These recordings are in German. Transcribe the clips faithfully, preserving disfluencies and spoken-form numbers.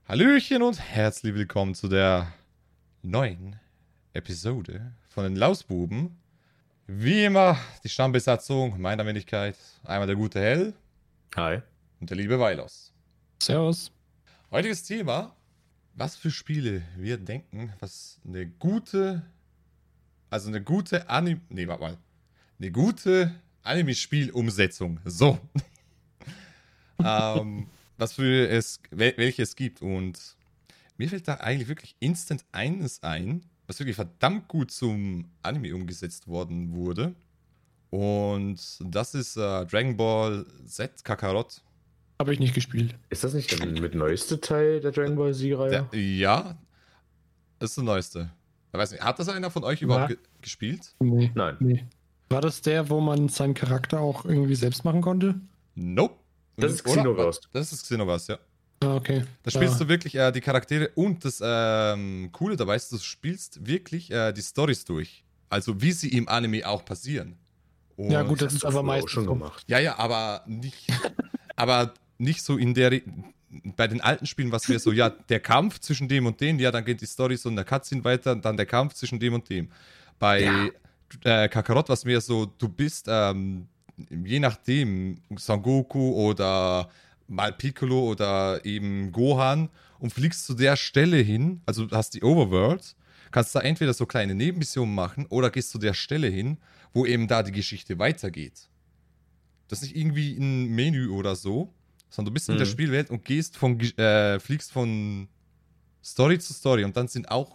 Hallöchen und herzlich willkommen zu der neuen Episode von den Lausbuben. Wie immer die Stammbesatzung meiner Wenigkeit. Einmal der gute Hell. Hi. Und der liebe Weilos. Servus. Heutiges Thema: Was für Spiele wir denken, was eine gute, also eine gute Anime, nee, warte mal, eine gute Anime-Spiel-Umsetzung. So. ähm, was für es, welche es gibt. Und mir fällt da eigentlich wirklich instant eines ein, was wirklich verdammt gut zum Anime umgesetzt worden wurde. Und das ist äh, Dragon Ball Z Kakarot. Habe ich nicht gespielt. Ist das nicht der mit neueste Teil der Dragon Ball Z-Reihe? Der, ja, das ist der neueste. Ich weiß nicht, hat das einer von euch überhaupt Ja. ge gespielt? Nee. Nein. Nee. War das der, wo man seinen Charakter auch irgendwie selbst machen konnte? Nope. Das ist Oder? Xenoverse. Das ist Xenoverse, ja. Ah, okay. Da spielst ja. du wirklich äh, die Charaktere und das ähm, Coole dabei ist, du spielst wirklich äh, die Storys durch. Also wie sie im Anime auch passieren. Und Ja, gut, das hast ist du aber früher auch meistens schon so. gemacht. Ja, ja, aber nicht, aber nicht so in der, Re- bei den alten Spielen, was wäre so, ja, der Kampf zwischen dem und dem, ja, dann geht die Story so in der Cutscene weiter, dann der Kampf zwischen dem und dem. Bei Ja. äh, Kakarot, was wäre so, du bist, ähm, je nachdem, Son Goku oder mal Piccolo oder eben Gohan und fliegst zu der Stelle hin, also du hast die Overworld, kannst da entweder so kleine Nebenmissionen machen oder gehst zu der Stelle hin, wo eben da die Geschichte weitergeht. Das ist nicht irgendwie ein Menü oder so, sondern du bist in der Mhm. Spielwelt und gehst von, Ge- äh, fliegst von Story zu Story. Und dann sind auch,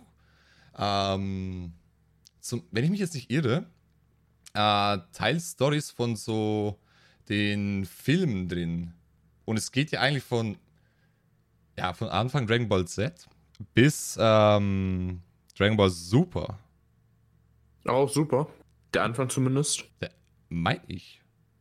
ähm, zum, wenn ich mich jetzt nicht irre, äh, Teilstories von so den Filmen drin. Und es geht ja eigentlich von, ja, von Anfang Dragon Ball Z bis ähm, Dragon Ball Super. Auch super. Der Anfang zumindest. Mein ich.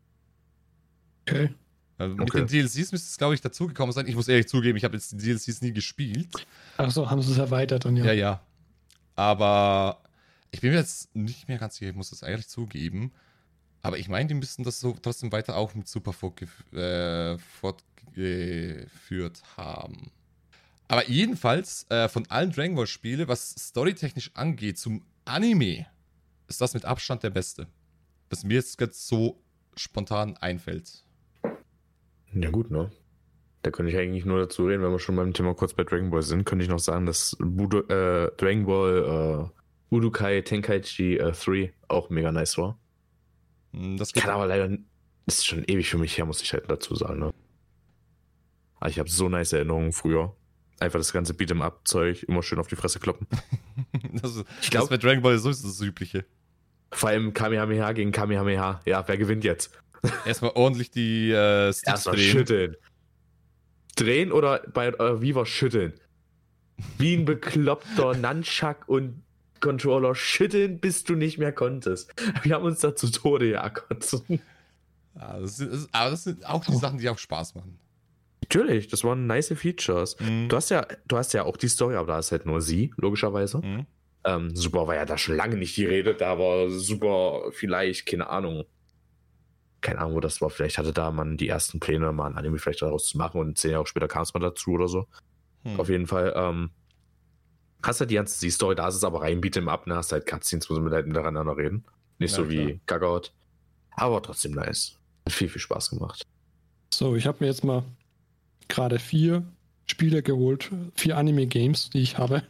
Okay. Äh, Mit Okay. den D L Cs müsste es, glaube ich, dazugekommen sein. Ich muss ehrlich zugeben, ich habe jetzt die D L Cs nie gespielt. Achso, haben sie es erweitert dann ja. Ja, ja. Aber ich bin mir jetzt nicht mehr ganz sicher, ich muss das eigentlich zugeben. Aber ich meine, die müssten das so trotzdem weiter auch mit Super fortgef- äh, fortgeführt haben. Aber jedenfalls, äh, von allen Dragon Ball Spiele, was storytechnisch angeht, zum Anime, ist das mit Abstand der beste. Was mir jetzt ganz so spontan einfällt. Ja gut, ne? Da könnte ich eigentlich nur dazu reden, wenn wir schon beim Thema kurz bei Dragon Ball sind, könnte ich noch sagen, dass Budo, äh, Dragon Ball äh, Budokai Tenkaichi äh, drei auch mega nice war. Hm, Das Ich geht kann aber leider, das ist schon ewig für mich her, muss ich halt dazu sagen, ne? Aber ich habe so nice Erinnerungen früher. Einfach das ganze Beat'em-up-Zeug immer schön auf die Fresse kloppen. das, ist- Ich glaub- das bei Dragon Ball so ist das Übliche. Vor allem Kamehameha gegen Kamehameha. Ja, wer gewinnt jetzt? Erstmal ordentlich die äh, Sticks Erstmal drehen. schütteln. Drehen oder bei äh, Viva schütteln? Wie ein bekloppter Nunchuck und Controller schütteln, bis du nicht mehr konntest. Wir haben uns da zu Tode geackert. Ja, das sind, das, aber das sind auch die Sachen, die auch Spaß machen. Natürlich, das waren nice Features. Mhm. Du hast ja, du hast ja auch die Story, aber da ist halt nur sie, logischerweise. Mhm. Ähm, super war ja da schon lange nicht die Rede, da war super vielleicht, keine Ahnung. Keine Ahnung, wo das war. Vielleicht hatte da man die ersten Pläne, mal ein Anime vielleicht daraus zu machen und zehn Jahre später kam es mal dazu oder so. Hm. Auf jeden Fall, ähm, hast halt die ganze Sie-Story, da ist es aber rein, biete im Ab, ne, hast halt Cutscenes, wo sie mit halt miteinander reden. Nicht Ja, so wie klar. Kakarot. Aber trotzdem nice. Hat viel, viel Spaß gemacht. So, ich habe mir jetzt mal gerade vier Spiele geholt, vier Anime-Games, die ich habe.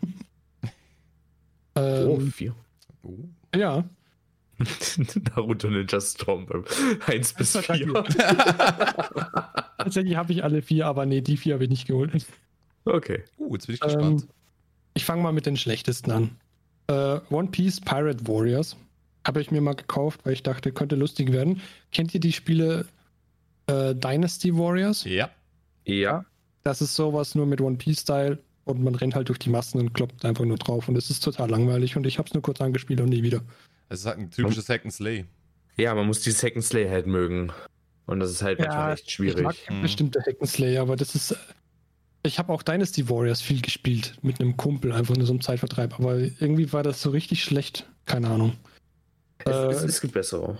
Oh, ähm, vier. Oh. ja. Naruto Ninja Storm eins bis Das war vier. Tatsächlich habe ich alle vier, aber nee, die vier habe ich nicht geholt. Okay. Uh, jetzt bin ich gespannt. Ähm, ich fange mal mit den schlechtesten an. Äh, One Piece Pirate Warriors habe ich mir mal gekauft, weil ich dachte, könnte lustig werden. Kennt ihr die Spiele äh, Dynasty Warriors? Ja. Ja. Das ist sowas nur mit One Piece-Style und man rennt halt durch die Massen und kloppt einfach nur drauf und es ist total langweilig und ich habe es nur kurz angespielt und nie wieder. Es ist halt ein typisches Hack and Slay. Ja, man muss die Second Slay halt mögen. Und das ist halt manchmal echt Ich mag schwierig. Mhm. bestimmte Hackenslayer, aber das ist. Ich habe auch Dynasty Warriors viel gespielt mit einem Kumpel, einfach nur so ein Zeitvertreib, aber irgendwie war das so richtig schlecht. Keine Ahnung. Es, Äh, es, es gibt bessere.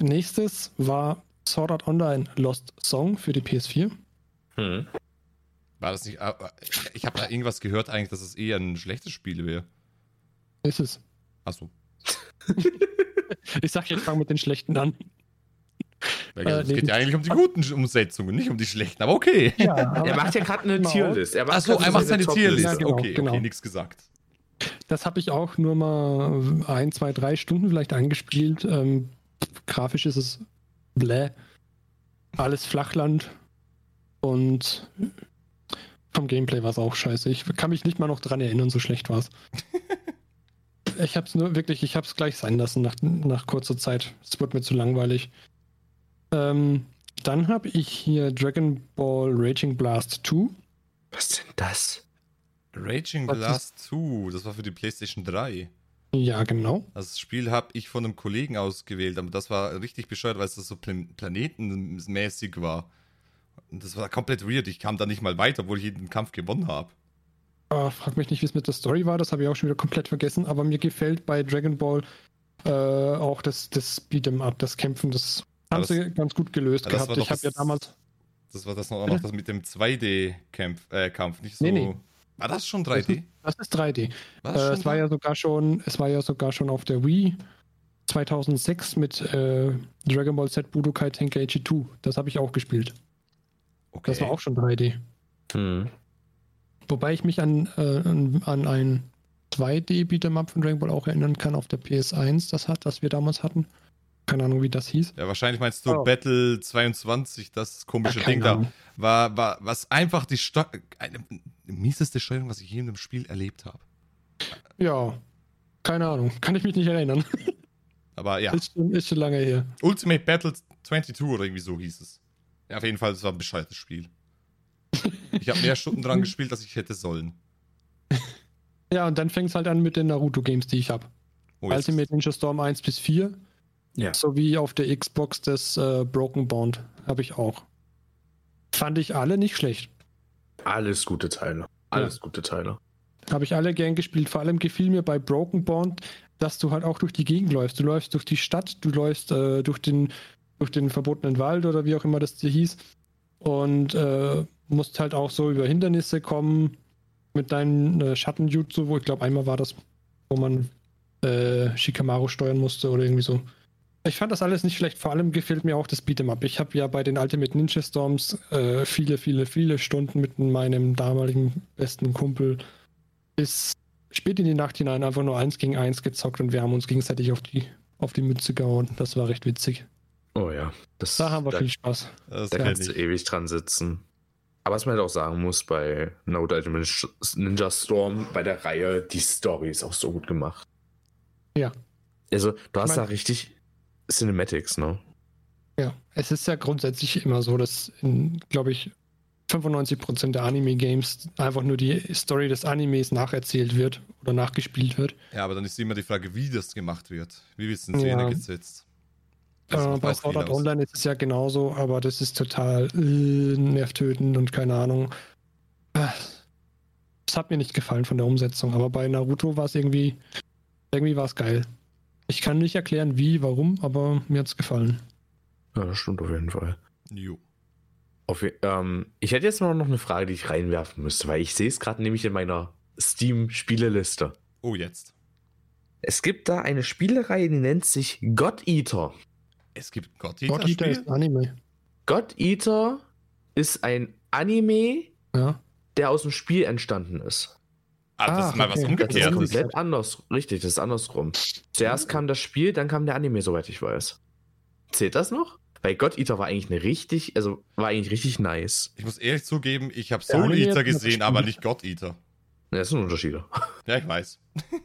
Nächstes war Sword Art Online Lost Song für die P S vier. Hm. War das nicht. Ich habe da irgendwas gehört, eigentlich, dass es eher ein schlechtes Spiel wäre. Ist es. Achso. Ich sag jetzt, fang mit den schlechten an. Es äh, nee, geht ja eigentlich um die guten Umsetzungen, nicht um die schlechten, aber okay. Ja, aber er macht ja gerade eine Tierlist. Achso, er macht seine Tierlist. Ja, genau, okay, genau. okay, nichts gesagt. Das habe ich auch nur mal ein, zwei, drei Stunden vielleicht angespielt. Ähm, grafisch ist es bläh. Alles Flachland. Und vom Gameplay war es auch scheiße. Ich kann mich nicht mal noch dran erinnern, so schlecht war es. Ich habe es nur wirklich, ich habe es gleich sein lassen nach, nach kurzer Zeit. Es wurde mir zu langweilig. Ähm, dann habe ich hier Dragon Ball Raging Blast zwei. Was ist denn das? Raging Was Blast ist... zwei, das war für die PlayStation drei. Ja, genau. Das Spiel habe ich von einem Kollegen ausgewählt, aber das war richtig bescheuert, weil es das so plan- planetenmäßig war. Und das war komplett weird. Ich kam da nicht mal weiter, obwohl ich jeden Kampf gewonnen habe. Oh, frag mich nicht, wie es mit der Story war, das habe ich auch schon wieder komplett vergessen, aber mir gefällt bei Dragon Ball äh, auch das, das Beat'em Up, das Kämpfen, das haben das, sie ganz gut gelöst gehabt. Ich habe ja damals... Das war das noch, auch noch das mit dem zwei D-Kampf, äh, Kampf, nicht so... Nee, nee. War das schon drei D? Das ist, das ist drei D. War äh, es war ja sogar schon, es war ja sogar schon auf der Wii zweitausendsechs mit äh, Dragon Ball Z Budokai Tenkaichi zwei. Das habe ich auch gespielt. Okay. Das war auch schon drei D. Hm. Wobei ich mich an, äh, an, an ein zwei D-Beat'em-Up von Dragon Ball auch erinnern kann auf der P S eins, das hat, das wir damals hatten. Keine Ahnung, wie das hieß. Ja, wahrscheinlich meinst du oh. Battle zweiundzwanzig, das komische ja, Ding da. Ahnung. War, war, was einfach die Steu- eine, eine mieseste Steuerung, was ich je in einem Spiel erlebt habe. Ja, keine Ahnung. Kann ich mich nicht erinnern. Aber ja. Ist schon, ist schon lange her. Ultimate Battle zweiundzwanzig oder irgendwie so hieß es. Ja, auf jeden Fall, das war ein bescheuertes Spiel. Ich habe mehr Stunden dran gespielt, als ich hätte sollen. Ja, und dann fängt es halt an mit den Naruto-Games, die ich habe. Oh, Ultimate Ninja Storm eins bis vier. Ja. Sowie auf der Xbox das äh, Broken Bond habe ich auch. Fand ich alle nicht schlecht. Alles gute Teile. Alles ja. gute Teile. Habe ich alle gern gespielt. Vor allem gefiel mir bei Broken Bond, dass du halt auch durch die Gegend läufst. Du läufst durch die Stadt, du läufst äh, durch den durch den verbotenen Wald oder wie auch immer das hier hieß. Und äh, musst halt auch so über Hindernisse kommen mit deinen äh, Schattenjutsu, wo ich glaube einmal war das, wo man äh, Shikamaru steuern musste oder irgendwie so. Ich fand das alles nicht schlecht. Vor allem gefällt mir auch das Beat'em Up. Ich habe ja bei den Ultimate Ninja Storms äh, viele, viele, viele Stunden mit meinem damaligen besten Kumpel bis spät in die Nacht hinein einfach nur eins gegen eins gezockt und wir haben uns gegenseitig auf die, auf die Mütze gehauen. Das war recht witzig. Oh ja. Das, da haben wir da, viel Spaß. Da kannst du ewig dran sitzen. Aber was man halt auch sagen muss, bei No Ultimate Ninja Storm, bei der Reihe, die Story ist auch so gut gemacht. Ja. Also, du hast ich mein, da richtig Cinematics, ne? Ja, es ist ja grundsätzlich immer so, dass, glaube ich, fünfundneunzig Prozent der Anime-Games einfach nur die Story des Animes nacherzählt wird oder nachgespielt wird. Ja, aber dann ist immer die Frage, wie das gemacht wird. Wie wird es in Szene ja. gesetzt? Äh, bei Sword Art Online ist es ja genauso, aber das ist total äh, nervtötend und keine Ahnung. Es hat mir nicht gefallen von der Umsetzung, aber bei Naruto war es irgendwie, irgendwie war es geil. Ich kann nicht erklären, wie, warum, aber mir hat es gefallen. Ja, das stimmt auf jeden Fall. Jo. Auf, ähm, ich hätte jetzt noch eine Frage, die ich reinwerfen müsste, weil ich sehe es gerade nämlich in meiner Steam-Spieleliste. Oh, jetzt. Es gibt da eine Spielereihe, die nennt sich God Eater. Es gibt God Eater. God Eater ist ein Anime. God Eater ist ein Anime, ja. der aus dem Spiel entstanden ist. Ah, das ah, ist mal okay. was umgekehrt. Das ist komplett anders. Richtig, das ist andersrum. Zuerst kam das Spiel, dann kam der Anime, soweit ich weiß. Zählt das noch? Weil God Eater war eigentlich eine richtig, also war eigentlich richtig nice. Ich muss ehrlich zugeben, ich habe Soul Eater gesehen, aber nicht God Eater. Ja, das sind Unterschiede. Ja, ich weiß.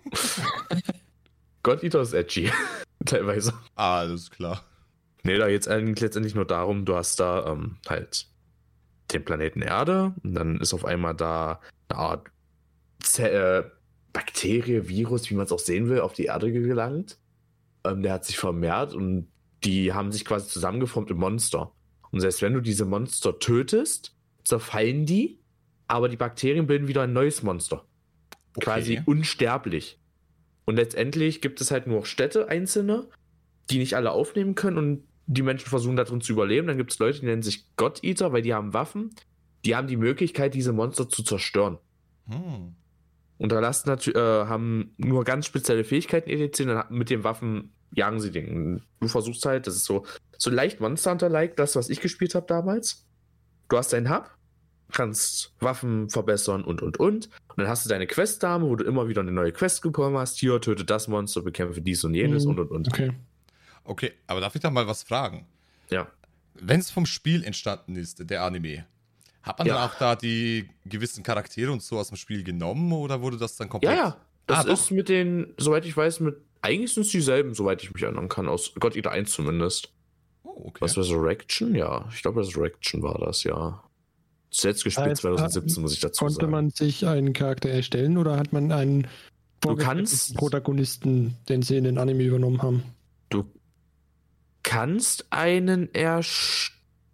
God Eater ist edgy. Teilweise. Ah, das ist klar. Nee, da geht es eigentlich letztendlich nur darum, du hast da ähm, halt den Planeten Erde und dann ist auf einmal da eine Art Z- äh, Bakterie, Virus, wie man es auch sehen will, auf die Erde gelangt. Ähm, der hat sich vermehrt und die haben sich quasi zusammengeformt im Monster. Und selbst wenn du diese Monster tötest, zerfallen die, aber die Bakterien bilden wieder ein neues Monster. Okay. Quasi unsterblich. Und letztendlich gibt es halt nur Städte, einzelne, die nicht alle aufnehmen können und die Menschen versuchen da drin zu überleben. Dann gibt es Leute, die nennen sich God Eater, weil die haben Waffen, die haben die Möglichkeit, diese Monster zu zerstören. Hm. Und Unterlassen äh, haben nur ganz spezielle Fähigkeiten et cetera. Und mit den Waffen jagen sie den. Du versuchst halt, das ist so, so leicht Monster Hunter-like, das, was ich gespielt habe damals. Du hast deinen Hub, kannst Waffen verbessern und, und, und. Und dann hast du deine Questdame, wo du immer wieder eine neue Quest bekommen hast. Hier, töte das Monster, bekämpfe dies und jenes Mhm. und, und, und. Okay. Okay, aber darf ich da mal was fragen? Ja. Wenn es vom Spiel entstanden ist, der Anime, hat man Ja. dann auch da die gewissen Charaktere und so aus dem Spiel genommen oder wurde das dann komplett? Ja, ja. Das Ah, ist mit den, soweit ich weiß, mit. Eigentlich sind es dieselben, soweit ich mich erinnern kann, aus God Eater eins zumindest. Oh, okay. Was, Resurrection? Ja, ich glaube, Resurrection war das, ja. Zuletzt gespielt heißt, zwanzig siebzehn, muss ich dazu Konnte sagen. man sich einen Charakter erstellen oder hat man einen Du vorgefertigten kannst- Protagonisten, den sie in den Anime übernommen haben? Du kannst einen erstellen?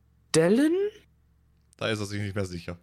Da ist er sich nicht mehr sicher.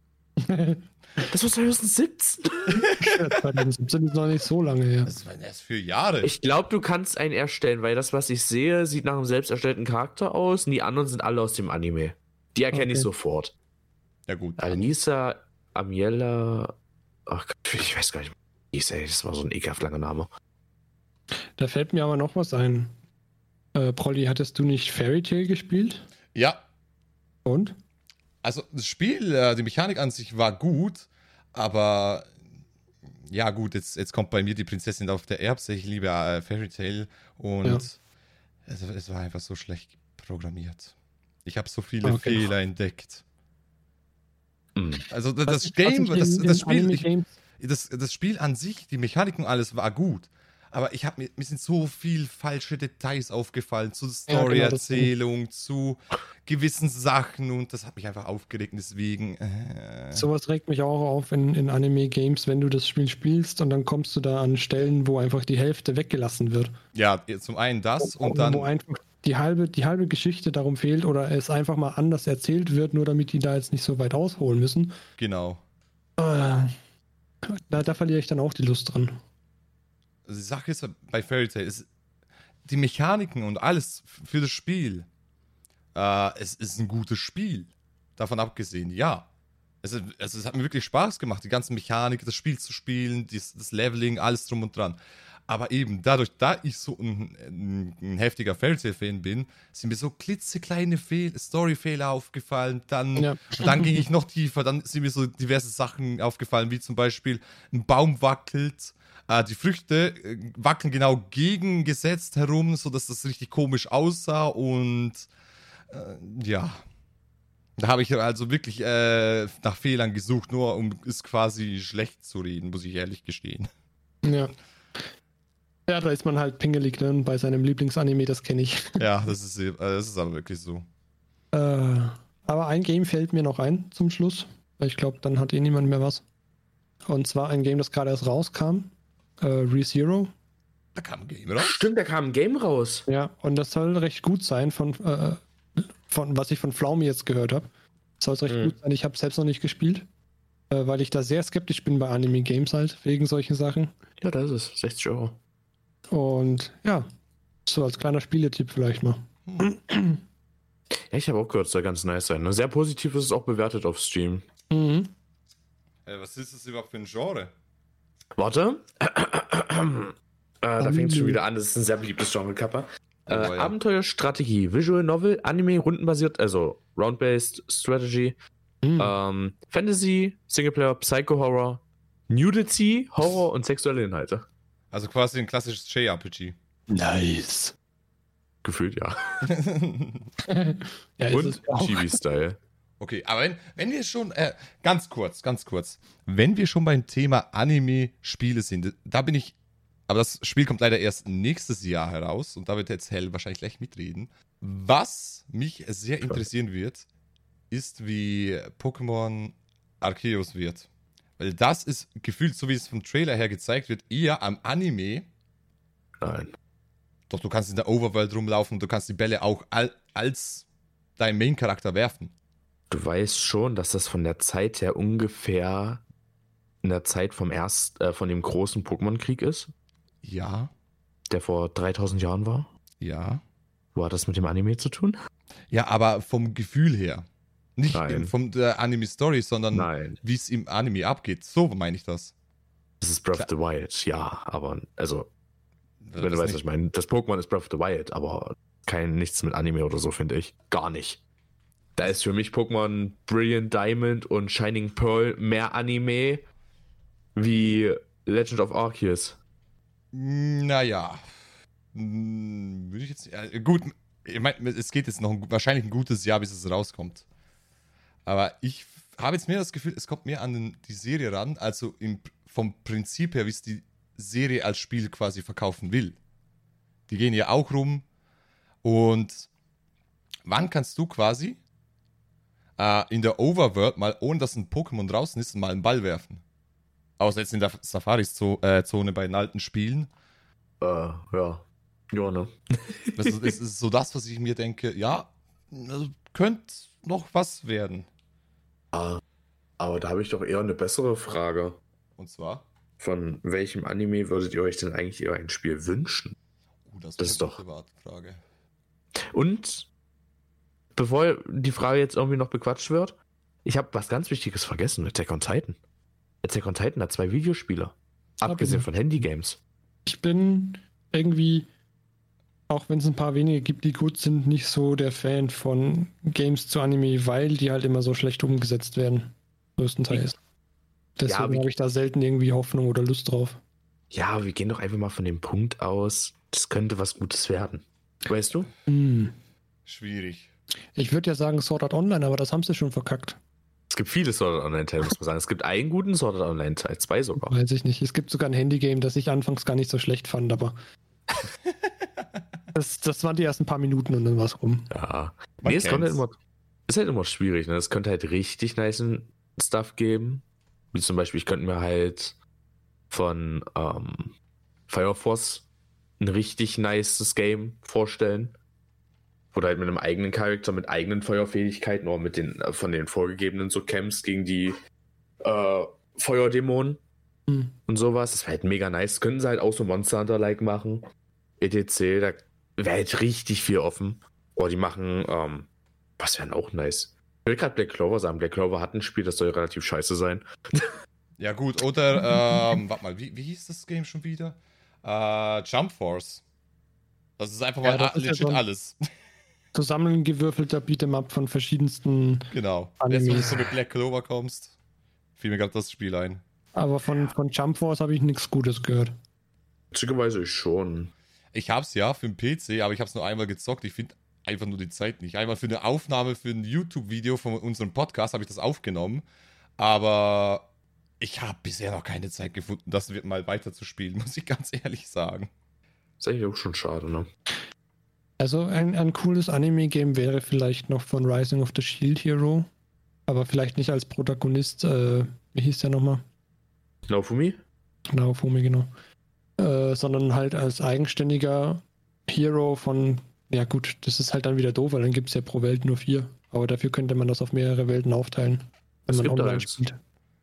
Das war zwanzig siebzehn. zwanzig siebzehn ist noch nicht so lange her. Das waren erst vier Jahre. Ich glaube, du kannst einen erstellen, weil das, was ich sehe, sieht nach einem selbst erstellten Charakter aus und die anderen sind alle aus dem Anime. Die erkenne Okay. ich sofort. Ja gut. Alisa, Amiella, ach Gott, ich weiß gar nicht, wie hieß, ey, das war so ein ekelhaft langer Name. Da fällt mir aber noch was ein. Äh, Prolli, hattest du nicht Fairy Tail gespielt? Ja, Und? also das Spiel, äh, die Mechanik an sich war gut, aber ja gut, jetzt, jetzt kommt bei mir die Prinzessin auf der Erbse. Ich liebe äh, Fairy Tail und Ja. es, es war einfach so schlecht programmiert. Ich habe so viele Okay. Fehler entdeckt. Mhm. Also das, Was das ich- Game, was ich das, in- das in Spiel, Anime ich, Games- das, das Spiel an sich, die Mechanik und alles war gut. Aber ich habe mir, mir sind so viel falsche Details aufgefallen zu Ja, genau, das Story-Erzählung, zu gewissen Sachen und das hat mich einfach aufgeregt. Deswegen. Äh, Sowas regt mich auch auf in, in Anime-Games, wenn du das Spiel spielst und dann kommst du da an Stellen, wo einfach die Hälfte weggelassen wird. Ja, zum einen das und wo dann. einfach die halbe, die halbe Geschichte darum fehlt oder es einfach mal anders erzählt wird, nur damit die da jetzt nicht so weit ausholen müssen. Genau. Äh, da, da verliere ich dann auch die Lust dran. Also die Sache ist bei Fairy Tail, ist, die Mechaniken und alles f- für das Spiel. Äh, es ist ein gutes Spiel. Davon abgesehen, ja. Es, ist- also es hat mir wirklich Spaß gemacht, die ganze Mechanik, das Spiel zu spielen, dies, das Leveling, alles drum und dran. Aber eben dadurch, da ich so ein, ein, ein heftiger Fairy Tail-Fan bin, sind mir so klitzekleine Fehl Story-Fehler aufgefallen. Dann, Ja. und dann ging ich noch tiefer, dann sind mir so diverse Sachen aufgefallen, wie zum Beispiel ein Baum wackelt. Äh, die Früchte äh, wackeln genau gegengesetzt herum, sodass das richtig komisch aussah und äh, ja. Da habe ich also wirklich äh, nach Fehlern gesucht, nur um es quasi schlecht zu reden, muss ich ehrlich gestehen. Ja. Ja, da ist man halt pingelig dann bei seinem Lieblingsanime, das kenne ich. Ja, das ist, äh, das ist aber wirklich so. Äh, aber ein Game fällt mir noch ein zum Schluss. Ich glaube, dann hat eh niemand mehr was. Und zwar ein Game, das gerade erst rauskam. Äh, ReZero. Da kam ein Game raus. Stimmt, da kam ein Game raus. Ja, und das soll recht gut sein, von, äh, von was ich von Pflaume jetzt gehört habe. Soll es recht Mhm. gut sein. Ich habe selbst noch nicht gespielt, äh, weil ich da sehr skeptisch bin bei Anime-Games halt, wegen solchen Sachen. Ja, da ist es. sechzig Euro. Und ja, so als kleiner Spieletipp vielleicht mal. Hm. Ja, ich habe auch gehört, es soll ganz nice sein. Ne? Sehr positiv ist es auch bewertet auf Steam. Mhm. Äh, was ist das überhaupt für ein Genre? Warte. äh, da fängt es schon wieder an. Das ist ein sehr beliebtes Genre, Kappa. Äh, Oh, ja. Abenteuerstrategie, Visual Novel, Anime, rundenbasiert, also Round-Based Strategy, Mhm. ähm, Fantasy, Singleplayer, Psycho-Horror, Nudity, Horror und sexuelle Inhalte. Also quasi ein klassisches J R P G. Nice. Gefühlt, ja. Ja, ist Und es auch. Chibi-Style. Okay, aber wenn, wenn wir schon, äh, ganz kurz, ganz kurz, wenn wir schon beim Thema Anime-Spiele sind, da bin ich, aber das Spiel kommt leider erst nächstes Jahr heraus und da wird jetzt Hell wahrscheinlich gleich mitreden. Was mich sehr interessieren wird, ist, wie Pokémon Arceus wird. Weil das ist gefühlt, so wie es vom Trailer her gezeigt wird, eher am Anime. Nein. Doch du kannst in der Overworld rumlaufen und du kannst die Bälle auch al als dein Main-Charakter werfen. Du weißt schon, dass das von der Zeit her ungefähr in der Zeit vom erst, äh, von dem großen Pokémon-Krieg ist, Ja, der vor dreitausend Jahren war. ja. Wo hat das mit dem Anime zu tun? Ja, aber vom Gefühl her. Nicht Nein. im, von der Anime-Story, sondern Nein. wie es im Anime abgeht. So meine ich das. Das ist Breath of the Wild, ja, aber, also, wenn du Das weißt, nicht- was ich meine. Das Pokémon ist Breath of the Wild, aber kein nichts mit Anime oder so, finde ich. Gar nicht. Da ist für mich Pokémon Brilliant Diamond und Shining Pearl mehr Anime wie Legend of Arceus. Naja. Hm, Würde ich jetzt. Ja, gut, ich meine, es geht jetzt noch ein, wahrscheinlich ein gutes Jahr, bis es rauskommt. Aber ich habe jetzt mehr das Gefühl, es kommt mehr an den, die Serie ran, also im, vom Prinzip her, wie es die Serie als Spiel quasi verkaufen will. Die gehen ja auch rum. Und wann kannst du quasi äh, in der Overworld mal, ohne dass ein Pokémon draußen ist, mal einen Ball werfen? Außer jetzt in der Safari-Zone bei den alten Spielen. Äh, ja. Ja, ne? Das ist, das ist so das, was ich mir denke, ja, also könnte noch was werden. Ah, aber da habe ich doch eher eine bessere Frage. Und zwar? Von welchem Anime würdet ihr euch denn eigentlich eher ein Spiel wünschen? Uh, das, Das ist eine doch- private Frage. Und bevor die Frage jetzt irgendwie noch bequatscht wird, ich habe was ganz Wichtiges vergessen: Attack on Titan. Attack on Titan hat zwei Videospiele. Abgesehen von Handy-Games. Ich bin irgendwie, auch wenn es ein paar wenige gibt, die gut sind, nicht so der Fan von Games zu Anime, weil die halt immer so schlecht umgesetzt werden. Größtenteils. Deswegen wie- habe ich da selten irgendwie Hoffnung oder Lust drauf. Ja, wir gehen doch einfach mal von dem Punkt aus, das könnte was Gutes werden. Weißt du? Hm. Schwierig. Ich würde ja sagen Sword Art Online, aber das haben sie schon verkackt. Es gibt viele Sword Art Online-Teile, muss man sagen. Es gibt einen guten Sword Art Online-Teil, zwei sogar. Weiß ich nicht. Es gibt sogar ein Handygame, das ich anfangs gar nicht so schlecht fand, aber das, das waren die ersten paar Minuten und dann war es rum. Ja. Man Nee, es kommt halt kennt's. immer, ist halt immer schwierig. Ne? Es könnte halt richtig nice Stuff geben. Wie zum Beispiel, ich könnte mir halt von ähm, Fire Force ein richtig nices Game vorstellen. Wo du halt mit einem eigenen Charakter, mit eigenen Feuerfähigkeiten oder mit den äh, von den vorgegebenen so kämpfst gegen die äh, Feuerdämonen Hm. und sowas. Das wäre halt mega nice. Könnten sie halt auch so Monster Hunter-like machen. et cetera. Da wäre halt richtig viel offen. Boah, die machen, ähm, was wäre auch nice? Ich will gerade Black Clover sagen. Black Clover hat ein Spiel, das soll relativ scheiße sein. Ja, gut, oder, ähm, warte mal, wie, wie hieß das Game schon wieder? Äh, Jump Force. Das ist einfach Ja, mal das a- ist ja legit so ein- alles. Zusammengewürfelter Beat'em-up von verschiedensten, Genau. Animes. Jetzt, wenn du so mit Black Clover kommst, fiel mir gerade das Spiel ein. aber von, von Jump Force habe ich nichts Gutes gehört. Witzigerweise schon. Ich hab's ja für den P C, aber ich hab's nur einmal gezockt. Ich finde einfach nur die Zeit nicht. Einmal für eine Aufnahme, für ein YouTube-Video von unserem Podcast habe ich das aufgenommen. Aber ich habe bisher noch keine Zeit gefunden, das wird mal weiter zu spielen, muss ich ganz ehrlich sagen. Ist eigentlich auch schon schade, ne? Also ein, ein cooles Anime-Game wäre vielleicht noch von Rising of the Shield Hero, aber vielleicht nicht als Protagonist, äh, wie hieß der nochmal? Naofumi? Naofumi, genau. Äh, sondern halt als eigenständiger Hero von, ja gut, das ist halt dann wieder doof, weil dann gibt es ja pro Welt nur vier. Aber dafür könnte man das auf mehrere Welten aufteilen, wenn Es man gibt online eins. spielt.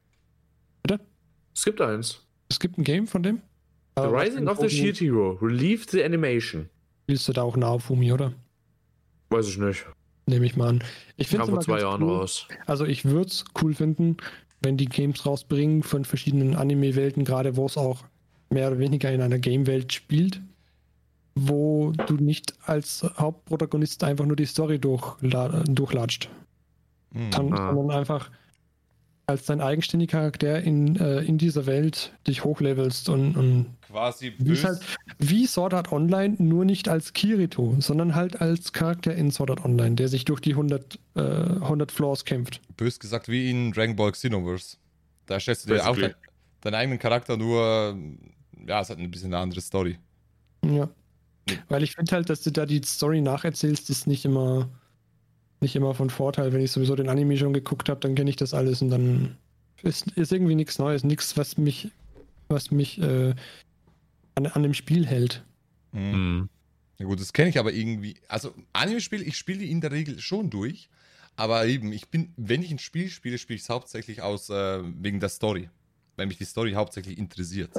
Es gibt eins. Es gibt ein Game von dem? The Aber was Rising für of the ein Shield Hero. Relieve the Animation. Spielst du da auch Naofumi, oder? Weiß ich nicht. Nehme ich mal an. Ich finde Kam vor zwei Jahren cool. raus. Also ich würde es cool finden, wenn die Games rausbringen von verschiedenen Anime-Welten, gerade wo es auch mehr oder weniger in einer Game-Welt spielt, wo du nicht als Hauptprotagonist einfach nur die Story durchla durchlatscht, Hm. kann, Ah. sondern einfach als dein eigenständiger Charakter in, äh, in dieser Welt dich hochlevelst und, und Quasi wie, es bös, halt, wie Sword Art Online, nur nicht als Kirito, sondern halt als Charakter in Sword Art Online, der sich durch die hundert, äh, hundert Floors kämpft. bös gesagt wie in Dragon Ball Xenoverse. Da stellst du dir auch Basically. dein, deinen eigenen Charakter, nur, ja, es hat ein bisschen eine andere Story. Ja. Weil ich finde halt, dass du da die Story nacherzählst, ist nicht immer, nicht immer von Vorteil. Wenn ich sowieso den Anime schon geguckt habe, dann kenne ich das alles und dann ist, ist irgendwie nichts Neues, nichts, was mich, was mich äh, an, an dem Spiel hält. Hm. Hm. Ja gut, das kenne ich aber irgendwie. Also Anime-Spiele, ich spiele die in der Regel schon durch. Aber eben, ich bin, wenn ich ein Spiel spiele, spiele ich es hauptsächlich aus äh, wegen der Story. Weil mich die Story hauptsächlich interessiert.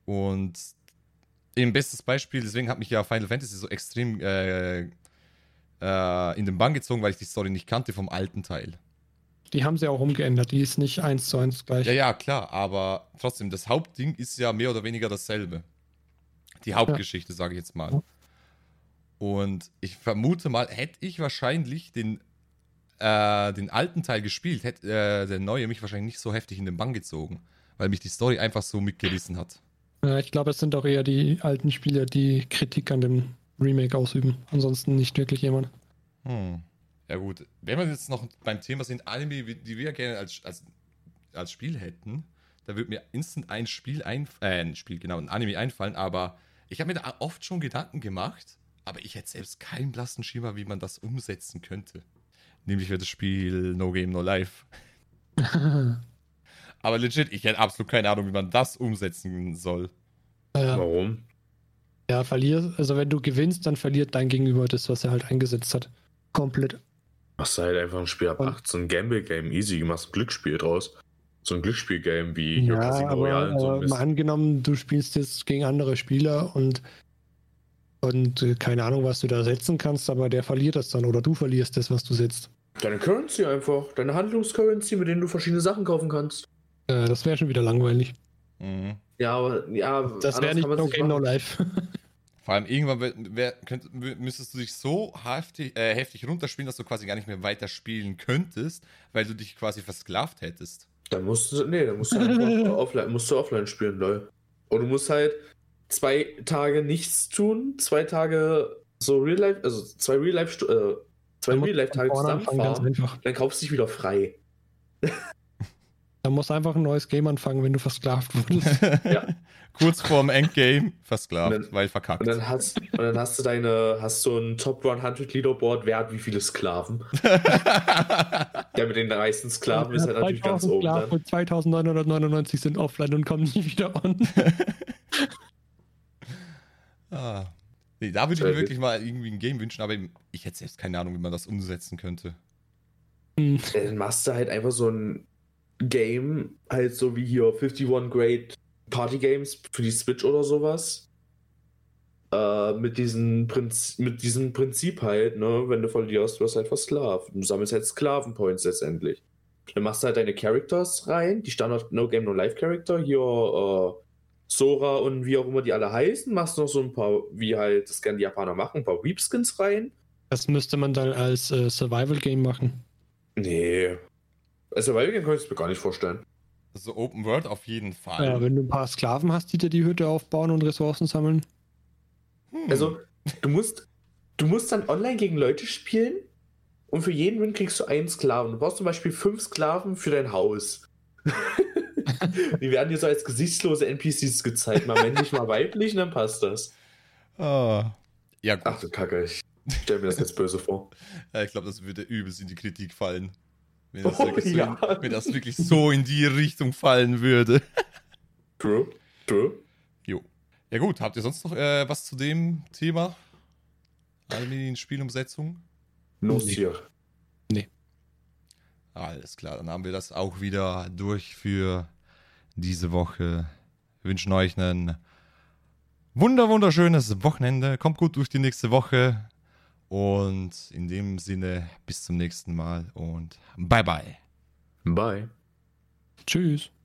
Und eben bestes Beispiel, deswegen hat mich ja Final Fantasy so extrem äh, äh, in den Bann gezogen, weil ich die Story nicht kannte vom alten Teil. Die haben sie auch umgeändert. Die ist nicht eins zu eins gleich. Ja, ja, klar, aber trotzdem, das Hauptding ist ja mehr oder weniger dasselbe. Die Hauptgeschichte, ja. sage ich jetzt mal. Ja. Und ich vermute mal, hätte ich wahrscheinlich den, äh, den alten Teil gespielt, hätte äh, der neue mich wahrscheinlich nicht so heftig in den Bann gezogen, weil mich die Story einfach so mitgerissen hat. Ja, ich glaube, es sind auch eher die alten Spieler, die Kritik an dem Remake ausüben. Ansonsten nicht wirklich jemand. Hm. Ja gut, wenn wir jetzt noch beim Thema sind, Anime, die wir gerne als, als, als Spiel hätten, da würde mir instant ein Spiel einfallen, äh, ein Spiel, genau, ein Anime einfallen, aber ich habe mir da oft schon Gedanken gemacht, aber ich hätte selbst keinen blassen Schimmer, wie man das umsetzen könnte. Nämlich für das Spiel No Game, No Life. Aber legit, ich hätte absolut keine Ahnung, wie man das umsetzen soll. Ja. Warum? Ja, verlierst, also wenn du gewinnst, dann verliert dein Gegenüber das, was er halt eingesetzt hat. Komplett. Machst du halt einfach ein Spiel ab acht, so ein Gamble-Game, easy, du machst ein Glücksspiel draus. So ein Glücksspiel-Game wie ja, Casino aber, Royale und so. Aber mal angenommen, du spielst jetzt gegen andere Spieler und, und äh, keine Ahnung, was du da setzen kannst, aber der verliert das dann oder du verlierst das, was du setzt. Deine Currency einfach, deine Handlungscurrency, mit denen du verschiedene Sachen kaufen kannst. Äh, das wäre schon wieder langweilig. Mhm. Ja, aber ja, das wäre nicht No Game, No Life. Vor allem irgendwann wär, wär, könnt, müsstest du dich so heftig, äh, heftig runterspielen, dass du quasi gar nicht mehr weiterspielen könntest, weil du dich quasi versklavt hättest. Dann musst du, nee, dann musst du einfach offline, musst du offline spielen, lol. Und du musst halt zwei Tage nichts tun, zwei Tage so Real Life, also zwei Real Life, äh, zwei Real Life Tage zusammenfahren, dann kaufst du dich wieder frei. Da musst du einfach ein neues Game anfangen, wenn du versklavt wurdest. Ja. Kurz vorm Endgame versklavt, dann, weil verkackt. Und dann hast, und dann hast du deine, hast so ein Top hundert Leaderboard, wer hat wie viele Sklaven. Der mit den meisten Sklaven ist halt natürlich ganz oben dann. Und zweitausendneunhundertneunundneunzig sind offline und kommen nie wieder on. ah. Nee, da würde ich mir wirklich mal irgendwie ein Game wünschen, aber ich hätte selbst keine Ahnung, wie man das umsetzen könnte. Hm. Dann machst du halt einfach so ein Game, halt so wie hier einundfünfzig Great Party Games für die Switch oder sowas. Äh, mit, diesen Prinz- mit diesem Prinzip halt, ne, wenn du verlierst, wirst du halt versklavt. Du sammelst halt Sklaven-Points letztendlich. Dann machst du halt deine Characters rein, die Standard No Game No Life Character, hier äh, Sora und wie auch immer die alle heißen, machst noch so ein paar, wie halt das gerne die Japaner machen, ein paar Weepskins rein. Das müsste man dann als äh, Survival-Game machen. Nee. Als Survival-Game kann ich es mir gar nicht vorstellen. Also Open World auf jeden Fall. Ja, wenn du ein paar Sklaven hast, die dir die Hütte aufbauen und Ressourcen sammeln. Hm. Also, du musst, du musst dann online gegen Leute spielen und für jeden Win kriegst du einen Sklaven. Du brauchst zum Beispiel fünf Sklaven für dein Haus. Die werden dir so als gesichtslose N P Cs gezeigt. Mal männlich, mal weiblich und dann passt das. Oh. Ja, gut. Ach du Kacke, ich stell mir das jetzt böse vor. Ja, ich glaube, das würde übelst in die Kritik fallen. Wenn das, oh, wirklich ja. so in, wenn das wirklich so in die Richtung fallen würde. True, true. Jo. Ja gut, habt ihr sonst noch äh, was zu dem Thema? Anime-Spielumsetzung? No, nee. Sir. Nee. Alles klar, dann haben wir das auch wieder durch für diese Woche. Wir wünschen euch ein wunder wunderschönes Wochenende. Kommt gut durch die nächste Woche. Und in dem Sinne, bis zum nächsten Mal und bye bye. Bye. Tschüss.